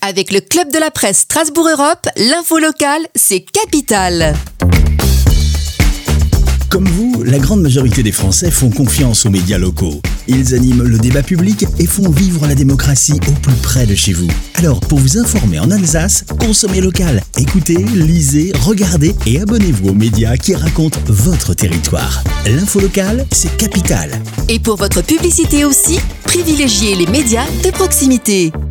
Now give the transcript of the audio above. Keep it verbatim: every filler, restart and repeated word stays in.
Avec le Club de la Presse Strasbourg Europe, l'info locale, c'est capital. Comme vous, la grande majorité des Français font confiance aux médias locaux. Ils animent le débat public et font vivre la démocratie au plus près de chez vous. Alors, pour vous informer en Alsace, consommez local. Écoutez, lisez, regardez et abonnez-vous aux médias qui racontent votre territoire. L'info locale, c'est capital. Et pour votre publicité aussi, privilégiez les médias de proximité.